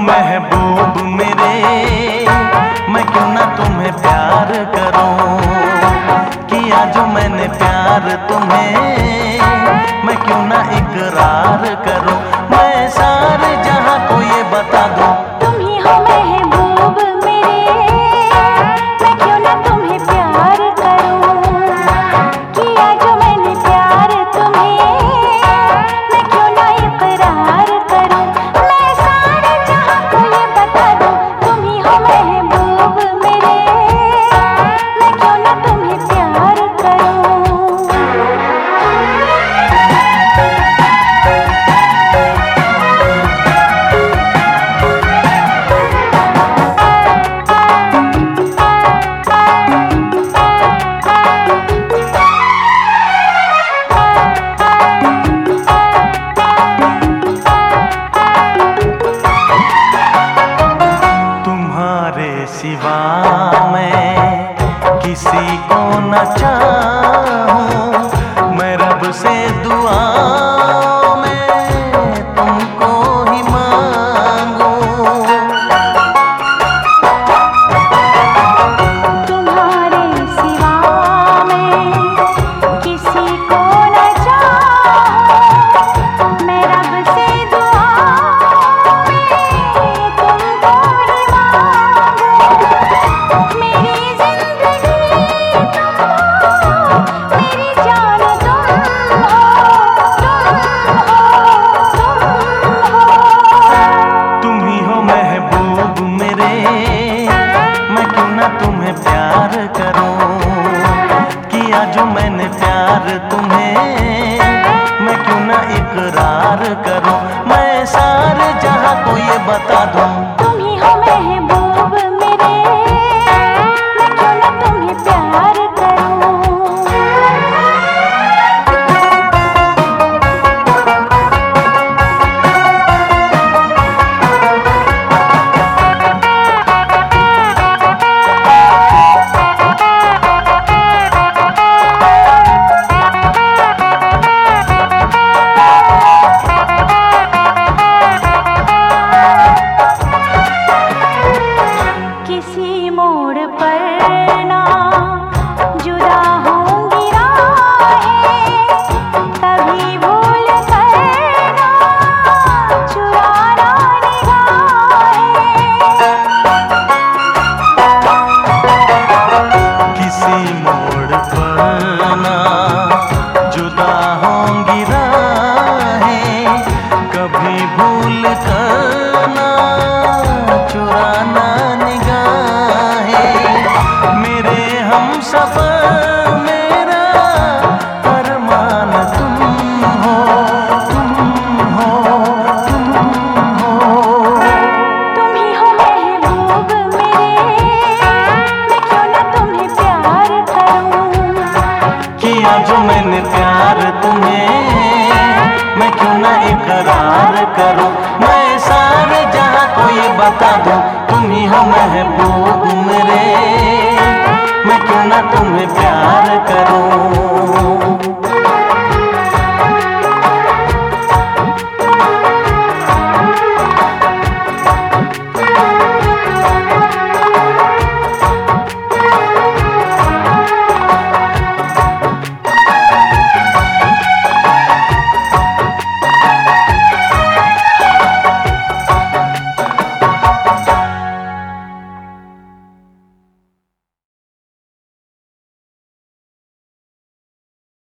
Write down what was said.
महबूब मेरे, मैं क्यों ना तुम्हें प्यार करूं। किया जो मैंने प्यार तुम्हें, मैं क्यों ना इकरार करूं। मैं सारे जहां को ये बता दूं, तुम ही हो महबूब मेरे, मैं क्यों ना तुम्हें प्यार करूं। किया जो मैंने प्यार तुम्हें, मैं क्यों ना इकरार करूं। मैं सारे जहां को ये बता दूं, तुम ही हो महबूब मेरे, मैं क्यों ना तुम्हें प्यार करूं। सिवा मैं किसी को न चाहूं। मैं रब से दुआ में तुमको ही मांगूं। तुम्हारे सिवा मैं किसी को न चाहूं। मैं रब से दुआ में तुमको ही मेरी जिंदगी तुम हो, मेरी जान तुम हो। तुम ही हो महबूब मेरे, मैं क्यों ना तुम्हें प्यार करूं। किया जो मैंने प्यार तुम्हें, मैं क्यों ना इकरार करूं। मैं सारे जहां को ये बता दूं, तुम ही हो महबूब मेरे, मैं क्यों ना तुम्हें प्यार करूं। किसी मोड़ पर ना जुदा होंगी राहें, तभी भूल कर ना चुराना निगाहें। किसी मोड़ पर ना जुदा होंगी राहें, कभी भूल कर ना चुराना सफर मेरा अरमान तुम हो, तुम हो, तुम हो। तुम ही हो महबूब मेरे, मैं क्यों ना तुम्हें प्यार करूं। किया जो मैंने प्यार तुम्हें, मैं क्यों ना इकरार करूं। मैं सारे जहां को ये बता दूं, तुम ही हो महबूब मेरे, मैं क्यों ना तुम्हें प्यार करूं।